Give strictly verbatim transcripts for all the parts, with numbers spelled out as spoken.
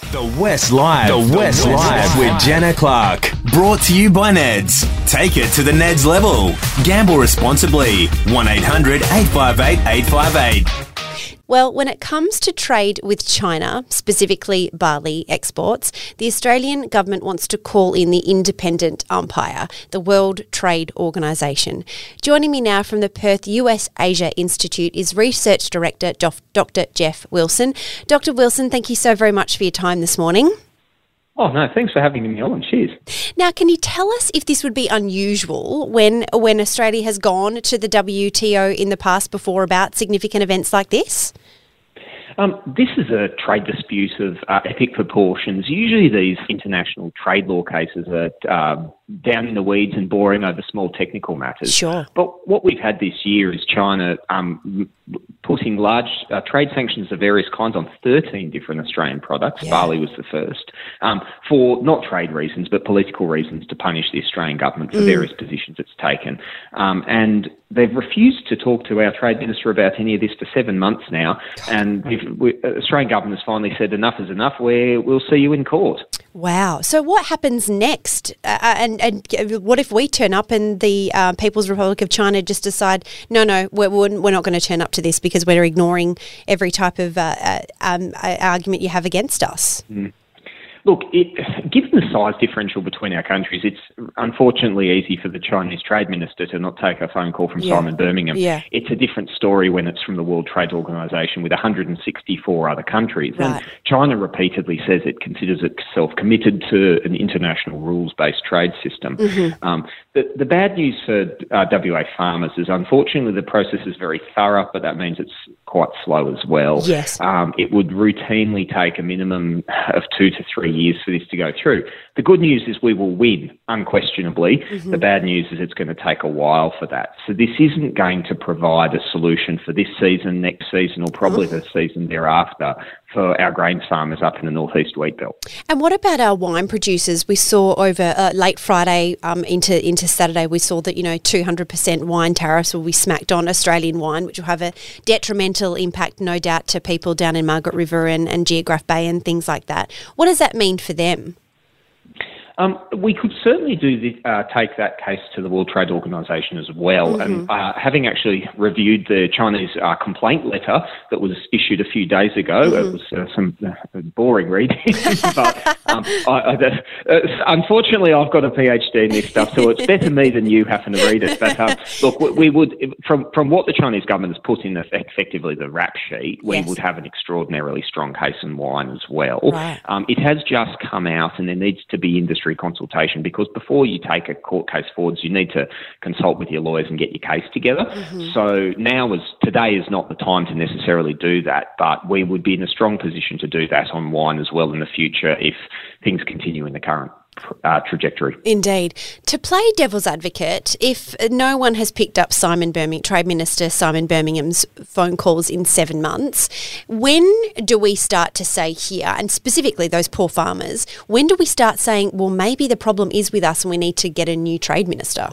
The West Live. The West, the West Live with Jenna Clark. Brought to you by Neds. Take it to the Neds level. Gamble responsibly. one eight hundred eight five eight eight five eight. Well, when it comes to trade with China, specifically barley exports, the Australian government wants to call in the independent umpire, the World Trade Organisation. Joining me now from the Perth U S Asia Institute is Research Director Doctor Jeff Wilson. Doctor Wilson, thank you so very much for your time this morning. Oh, no, thanks for having me on. Cheers. Now, can you tell us if this would be unusual when when Australia has gone to the W T O in the past before about significant events like this? Um, this is a trade dispute of uh, epic proportions. Usually these international trade law cases are uh, down in the weeds and boring over small technical matters. Sure. But what we've had this year is China um, putting large uh, trade sanctions of various kinds on thirteen different Australian products. Yeah. Barley was the first, um, for not trade reasons but political reasons, to punish the Australian government for mm. various positions it's taken. Um, and they've refused to talk to our Trade Minister about any of this for seven months now. God. And we've, we, uh, Australian government has finally said enough is enough. We're, we'll see you in court. Wow. So what happens next? Uh, and, and what if we turn up and the uh, People's Republic of China just decide, no, no, we're, we're not going to turn up to this because we're ignoring every type of uh, uh, um, uh, argument you have against us? Mm. Look, it, given the size differential between our countries, it's unfortunately easy for the Chinese Trade Minister to not take a phone call from yeah. Simon Birmingham. Yeah. It's a different story when it's from the World Trade Organisation with one hundred sixty-four other countries. Right. And China repeatedly says it considers itself committed to an international rules-based trade system. Mm-hmm. Um, the, the bad news for uh, W A farmers is unfortunately the process is very thorough, but that means it's quite slow as well. Yes. Um, it would routinely take a minimum of two to three years for this to go through. The good news is we will win, unquestionably. Mm-hmm. The bad news is it's going to take a while for that. So this isn't going to provide a solution for this season, next season, or probably the season thereafter for our grains farmers up in the northeast wheat belt. And what about our wine producers? We saw over uh, late Friday um, into into Saturday, we saw that, you know, two hundred percent wine tariffs will be smacked on Australian wine, which will have a detrimental impact, no doubt, to people down in Margaret River and, and Geograph Bay and things like that. What does that mean for them? Um, we could certainly do the, uh, take that case to the World Trade Organisation as well. Mm-hmm. And uh, having actually reviewed the Chinese uh, complaint letter that was issued a few days ago, mm-hmm. it was uh, some uh, boring reading. but um, I, I, uh, unfortunately, I've got a PhD in this stuff, so it's better me than you having to read it. But um, look, we would, from from what the Chinese government has put in effectively the rap sheet, we yes. would have an extraordinarily strong case in wine as well. Right. Um, it has just come out, and there needs to be industry consultation, because before you take a court case forwards, you need to consult with your lawyers and get your case together. Mm-hmm. So now is today is not the time to necessarily do that, but we would be in a strong position to do that on wine as well in the future if things continue in the current Uh, trajectory. Indeed. To play devil's advocate, if no one has picked up Simon Birmingham, Trade Minister Simon Birmingham's phone calls in seven months, when do we start to say here, and specifically those poor farmers, when do we start saying, well, maybe the problem is with us and we need to get a new Trade Minister?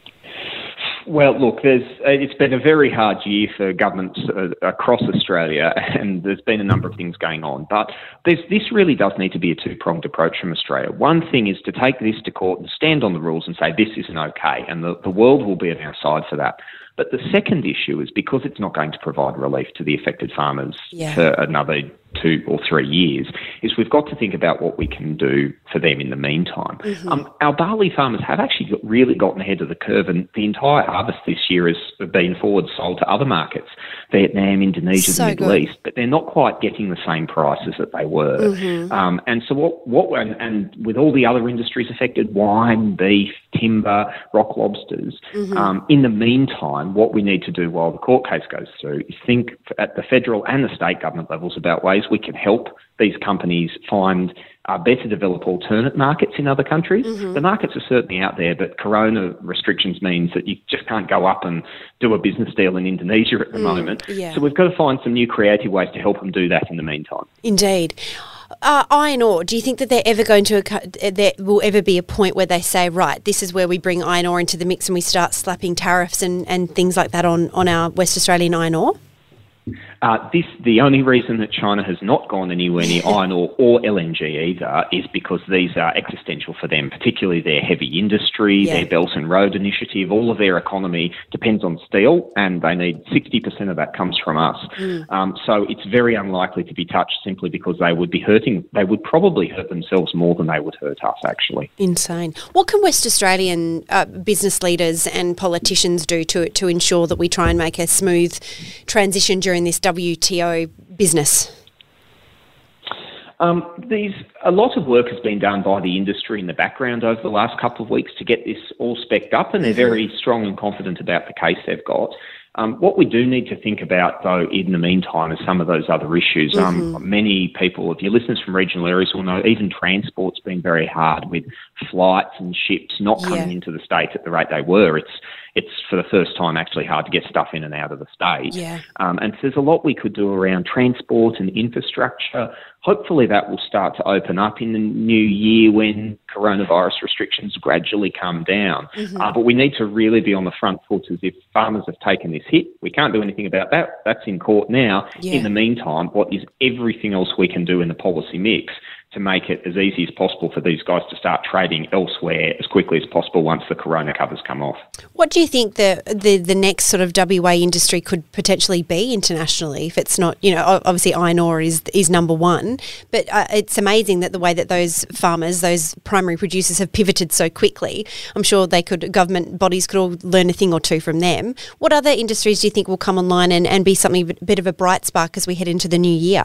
Well, look, there's it's been a very hard year for governments uh, across Australia, and there's been a number of things going on. But there's, this really does need to be a two-pronged approach from Australia. One thing is to take this to court and stand on the rules and say this isn't okay, and the, the world will be on our side for that. But the second issue is because it's not going to provide relief to the affected farmers yeah. for another two or three years, is we've got to think about what we can do for them in the meantime. Mm-hmm. Um, our barley farmers have actually got, really gotten ahead of the curve, and the entire harvest this year has been forward sold to other markets, Vietnam, Indonesia, so the Middle good. East, but they're not quite getting the same prices that they were. Mm-hmm. Um, and so what, what and, and with all the other industries affected, wine, beef, timber, rock lobsters, mm-hmm. um, in the meantime, what we need to do while the court case goes through is think at the federal and the state government levels about ways we can help these companies find uh, better develop alternate markets in other countries. Mm-hmm. The markets are certainly out there, but corona restrictions means that you just can't go up and do a business deal in Indonesia at the mm, moment. Yeah. So we've got to find some new creative ways to help them do that in the meantime. Indeed. Uh, iron ore, do you think that they're ever going to, there will ever be a point where they say, right, this is where we bring iron ore into the mix and we start slapping tariffs and, and things like that on, on our West Australian iron ore? Uh, this the only reason that China has not gone anywhere near iron ore or L N G either is because these are existential for them, particularly their heavy industry, yeah. their Belt and Road Initiative. All of their economy depends on steel, and they need sixty percent of that comes from us. Mm. Um, so it's very unlikely to be touched simply because they would be hurting. They would probably hurt themselves more than they would hurt us, actually. Insane. What can West Australian uh, business leaders and politicians do to to ensure that we try and make a smooth transition during this W T O business? Um, these a lot of work has been done by the industry in the background over the last couple of weeks to get this all specced up, and they're very strong and confident about the case they've got. Um, what we do need to think about, though, in the meantime, is some of those other issues. Mm-hmm. Um, many people, if your listeners from regional areas will know, even transport's been very hard with flights and ships not coming yeah. into the state at the rate they were. It's it's for the first time actually hard to get stuff in and out of the state. Yeah. Um, and so there's a lot we could do around transport and infrastructure. Hopefully that will start to open up in the new year when coronavirus restrictions gradually come down. Mm-hmm. Uh, but we need to really be on the front foot as if farmers have taken this hit. We can't do anything about that. That's in court now. Yeah. In the meantime, what is everything else we can do in the policy mix to make it as easy as possible for these guys to start trading elsewhere as quickly as possible once the corona covers come off. What do you think the, the, the next sort of W A industry could potentially be internationally if it's not, you know, obviously iron ore is is number one, but uh, it's amazing that the way that those farmers, those primary producers have pivoted so quickly. I'm sure they could, government bodies could all learn a thing or two from them. What other industries do you think will come online and, and be something a bit of a bright spark as we head into the new year?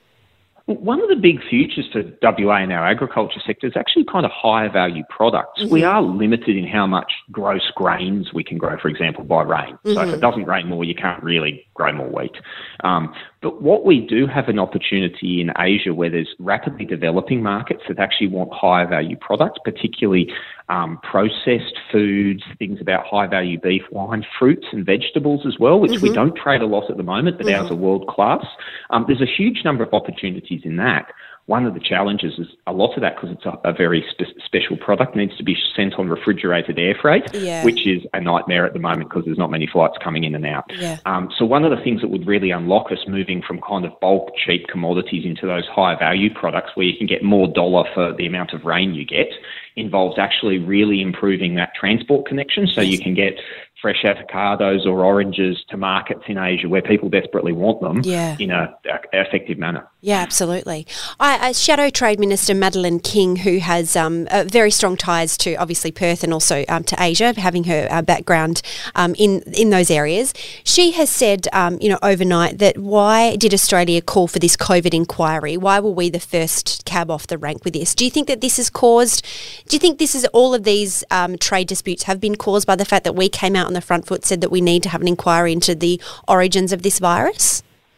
One of the big futures for W A in our agriculture sector is actually kind of higher value products. Mm-hmm. We are limited in how much gross grains we can grow, for example, by rain. Mm-hmm. So if it doesn't rain more, you can't really grow more wheat. Um, but what we do have an opportunity in Asia where there's rapidly developing markets that actually want higher value products, particularly um, processed foods, things about high value beef, wine, fruits and vegetables as well, which mm-hmm. we don't trade a lot at the moment, but mm-hmm. ours are world class. Um, there's a huge number of opportunities in that. One of the challenges is a lot of that, because it's a, a very spe- special product, needs to be sent on refrigerated air freight, yeah. which is a nightmare at the moment because there's not many flights coming in and out. Yeah. Um, so one of the things that would really unlock us moving from kind of bulk, cheap commodities into those higher value products where you can get more dollar for the amount of rain you get involves actually really improving that transport connection so you can get fresh avocados or oranges to markets in Asia where people desperately want them yeah. in a, a effective manner. Yeah, absolutely. I, uh, Shadow Trade Minister Madeleine King, who has um, uh, very strong ties to obviously Perth and also um, to Asia, having her uh, background um, in in those areas, she has said, um, you know, overnight that why did Australia call for this COVID inquiry? Why were we the first cab off the rank with this? Do you think that this has caused? Do you think this is all of these um, trade disputes have been caused by the fact that we came out on the front foot, said that we need to have an inquiry into the origins of this virus?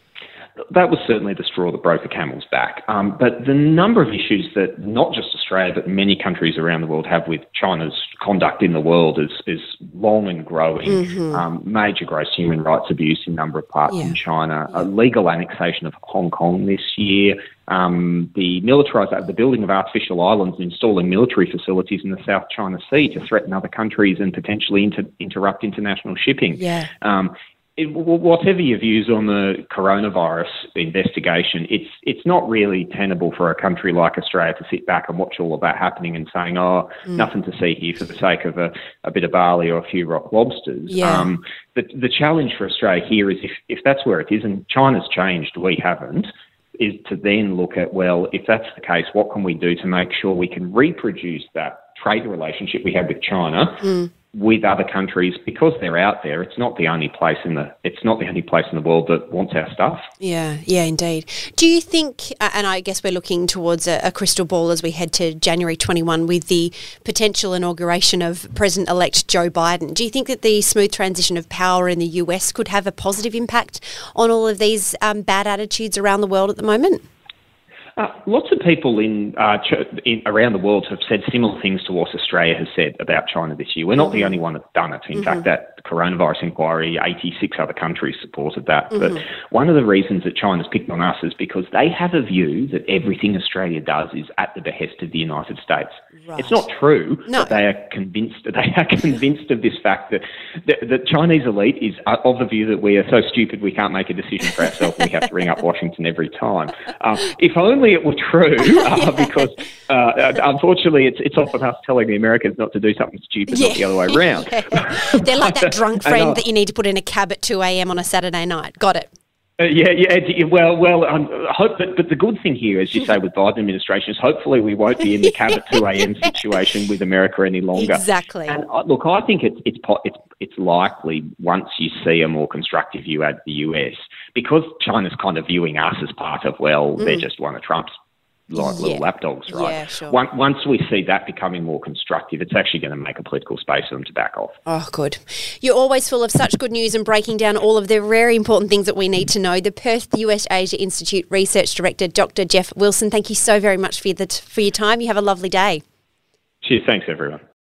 That was certainly the straw that broke the camel's back. Um, but the number of issues that not just Australia but many countries around the world have with China's conduct in the world is, is long and growing. Mm-hmm. Um, major gross human rights abuse in a number of parts yeah. in China, yeah. a legal annexation of Hong Kong this year, um, the militarisation, the building of artificial islands, installing military facilities in the South China Sea to threaten other countries and potentially inter- interrupt international shipping. Yeah. Um, It, whatever your views on the coronavirus investigation, it's it's not really tenable for a country like Australia to sit back and watch all of that happening and saying, oh, mm. nothing to see here for the sake of a, a bit of barley or a few rock lobsters. Yeah. Um, the, the challenge for Australia here is if, if that's where it is, and China's changed, we haven't, is to then look at, well, if that's the case, what can we do to make sure we can reproduce that trade relationship we have with China mm. with other countries, because they're out there. It's not the only place in the it's not the only place in the world that wants our stuff. Yeah, yeah, indeed. Do you think, and I guess we're looking towards a, a crystal ball as we head to January twenty-first with the potential inauguration of President-elect Joe Biden. Do you think that the smooth transition of power in the U S could have a positive impact on all of these um, bad attitudes around the world at the moment? Uh, lots of people in, uh, ch- in around the world have said similar things to what Australia has said about China this year. We're not mm-hmm. the only one that's done it. In mm-hmm. fact, that coronavirus inquiry, eighty-six other countries supported that. Mm-hmm. But one of the reasons that China's picked on us is because they have a view that everything Australia does is at the behest of the United States. Right. It's not true no. that they are convinced. They are convinced of this fact that the, the Chinese elite is of the view that we are so stupid we can't make a decision for ourselves. And we have to ring up Washington every time. Um, if only it were true, uh, yeah. because uh, unfortunately, it's it's often us telling the Americans not to do something stupid, yeah. not the other way around. yeah. They're like that drunk friend that you need to put in a cab at two a.m. on a Saturday night. Got it. Uh, yeah, yeah. Well, well. Um, hope, but, but the good thing here, as you say, with Biden administration, is hopefully we won't be in the cab at two a.m. situation with America any longer. Exactly. And uh, look, I think it's it's it's it's likely once you see a more constructive view at the U S, because China's kind of viewing us as part of well, mm. they're just one of Trump's like little yeah. lapdogs, right? Yeah, sure. Once, once we see that becoming more constructive, it's actually going to make a political space for them to back off. Oh, good. You're always full of such good news and breaking down all of the very important things that we need to know. The Perth U S Asia Institute Research Director, Doctor Jeff Wilson, thank you so very much for, the, for your time. You have a lovely day. Cheers. Thanks, everyone.